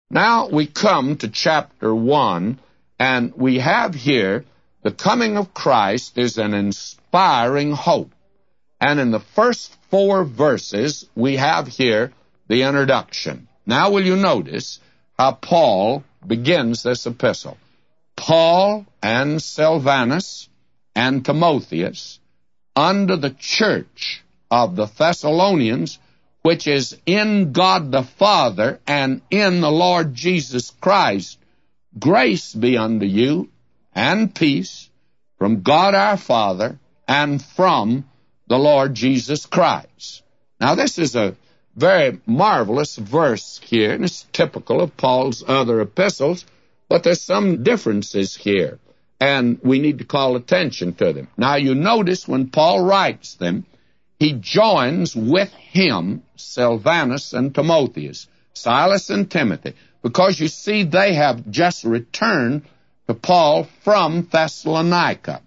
Now we come to chapter 1, and we have here the coming of Christ is an inspiring hope. And in the first 4 verses, we have here the introduction. Now will you notice how Paul begins this epistle? Paul and Silvanus and Timotheus, unto the church of the Thessalonians, which is in God the Father and in the Lord Jesus Christ, grace be unto you and peace from God our Father and from the Lord Jesus Christ. Now this is a very marvelous verse here, and it's typical of Paul's other epistles, but there's some differences here, and we need to call attention to them. Now you notice when Paul writes them, he joins with him Silvanus and Timotheus, Silas and Timothy, because you see they have just returned to Paul from Thessalonica.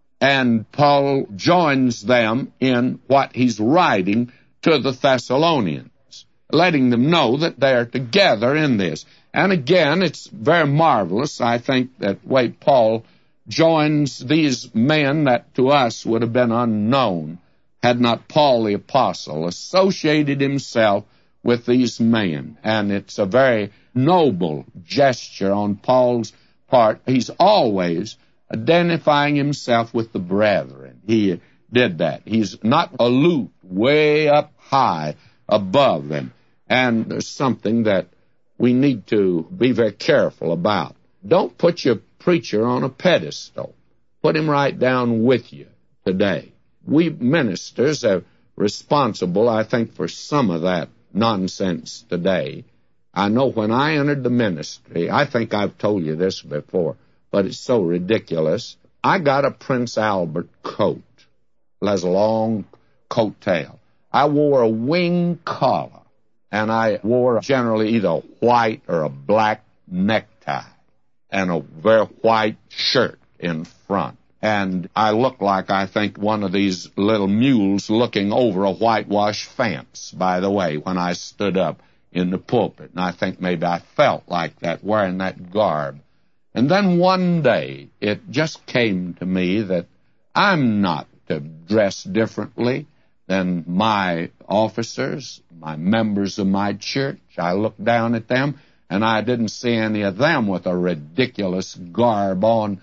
And Paul joins them in what he's writing to the Thessalonians, letting them know that they are together in this. And again, it's very marvelous, I think, that way Paul joins these men that to us would have been unknown had not Paul the Apostle associated himself with these men. And it's a very noble gesture on Paul's part. He's always identifying himself with the brethren. He did that. He's not aloof, way up high above them. And there's something that we need to be very careful about. Don't put your preacher on a pedestal. Put him right down with you today. We ministers are responsible, I think, for some of that nonsense today. I know when I entered the ministry, I think I've told you this before, but it's so ridiculous. I got a Prince Albert coat. It has a long coat tail. I wore a wing collar, and I wore generally either a white or a black necktie and a very white shirt in front. And I looked like, I think, one of these little mules looking over a whitewashed fence, by the way, when I stood up in the pulpit. And I think maybe I felt like that, wearing that garb. And then one day, it just came to me that I'm not to dress differently than my officers, my members of my church. I looked down at them, and I didn't see any of them with a ridiculous garb on,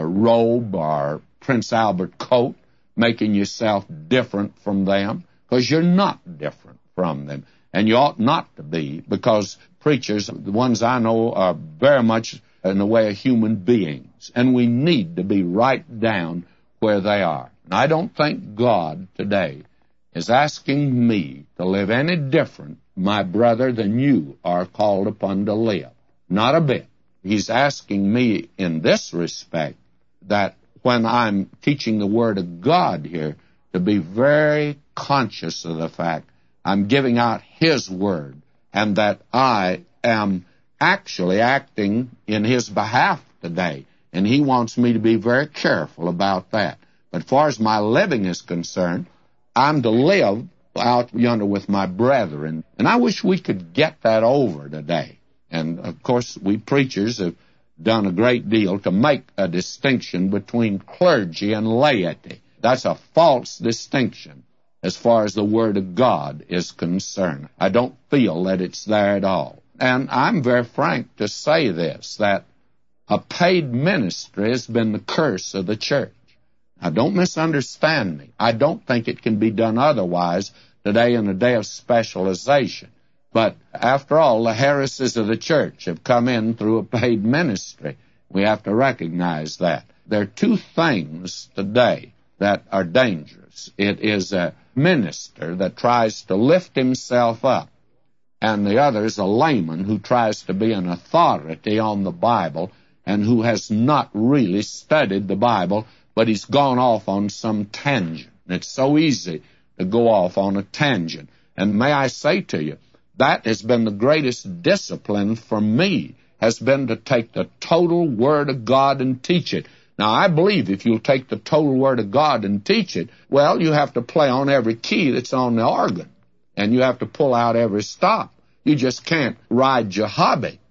robe or Prince Albert coat, making yourself different from them, because you're not different from them. And you ought not to be, because preachers, the ones I know, are very much in the way of human beings, and we need to be right down where they are. And I don't think God today is asking me to live any different, my brother, than you are called upon to live. Not a bit. He's asking me in this respect that when I'm teaching the Word of God here, to be very conscious of the fact I'm giving out His Word, and that I am actually acting in His behalf today. And He wants me to be very careful about that. But as far as my living is concerned, I'm to live out yonder with my brethren. And I wish we could get that over today. And, of course, we preachers have done a great deal to make a distinction between clergy and laity. That's a false distinction as far as the Word of God is concerned. I don't feel that it's there at all. And I'm very frank to say this, that a paid ministry has been the curse of the church. Now, don't misunderstand me. I don't think it can be done otherwise today in a day of specialization. But after all, the heresies of the church have come in through a paid ministry. We have to recognize that. There are two things today that are dangerous. It is a minister that tries to lift himself up, and the other is a layman who tries to be an authority on the Bible and who has not really studied the Bible, but he's gone off on some tangent. And it's so easy to go off on a tangent. And may I say to you, that has been the greatest discipline for me, has been to take the total Word of God and teach it. Now, I believe if you'll take the total Word of God and teach it, well, you have to play on every key that's on the organ, and you have to pull out every stop. You just can't ride your hobby.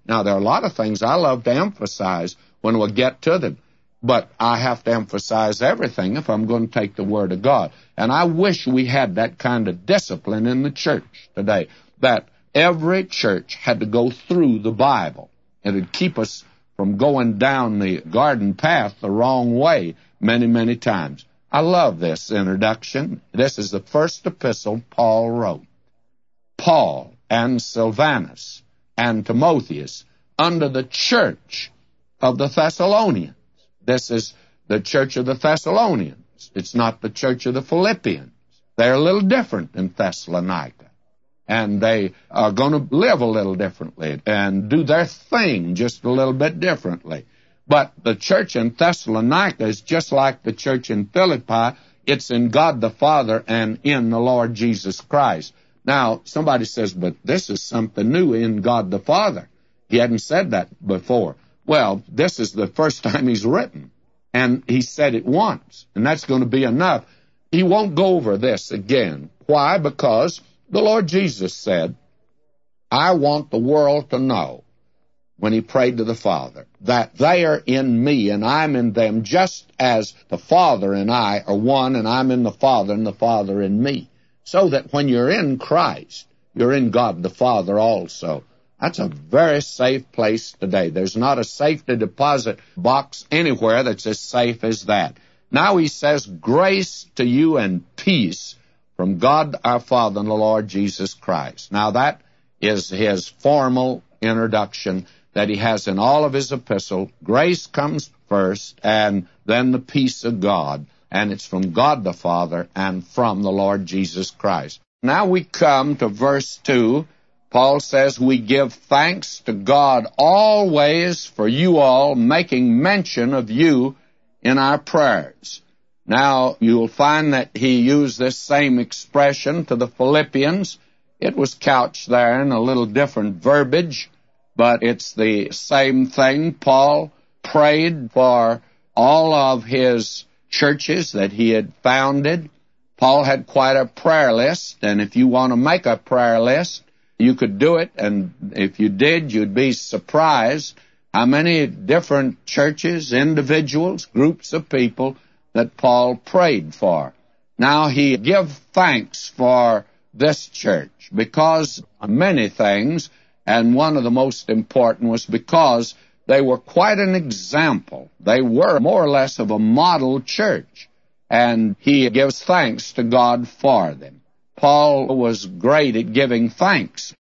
Now, there are a lot of things I love to emphasize when we get to them, but I have to emphasize everything if I'm going to take the Word of God. And I wish we had that kind of discipline in the church today, that every church had to go through the Bible. It would keep us from going down the garden path the wrong way many, many times. I love this introduction. This is the first epistle Paul wrote. Paul and Silvanus and Timotheus under the church of the Thessalonians. This is the church of the Thessalonians. It's not the church of the Philippians. They're a little different in Thessalonica. And they are going to live a little differently and do their thing just a little bit differently. But the church in Thessalonica is just like the church in Philippi. It's in God the Father and in the Lord Jesus Christ. Now, somebody says, but this is something new, in God the Father. He hadn't said that before. Well, this is the first time he's written, and he said it once, and that's going to be enough. He won't go over this again. Why? Because the Lord Jesus said, I want the world to know, when he prayed to the Father, that they are in me and I'm in them, just as the Father and I are one, and I'm in the Father and the Father in me. So that when you're in Christ, you're in God the Father also. That's a very safe place today. There's not a safety deposit box anywhere that's as safe as that. Now he says, grace to you and peace from God our Father and the Lord Jesus Christ. Now that is his formal introduction that he has in all of his epistle. Grace comes first, and then the peace of God. And it's from God the Father and from the Lord Jesus Christ. Now we come to verse 2. Paul says, we give thanks to God always for you all, making mention of you in our prayers. Now, you'll find that he used this same expression to the Philippians. It was couched there in a little different verbiage, but it's the same thing. Paul prayed for all of his churches that he had founded. Paul had quite a prayer list, and if you want to make a prayer list, you could do it, and if you did, you'd be surprised how many different churches, individuals, groups of people that Paul prayed for. Now, he gave thanks for this church because of many things, and one of the most important was because they were quite an example. They were more or less of a model church, and he gives thanks to God for them. Paul was great at giving thanks.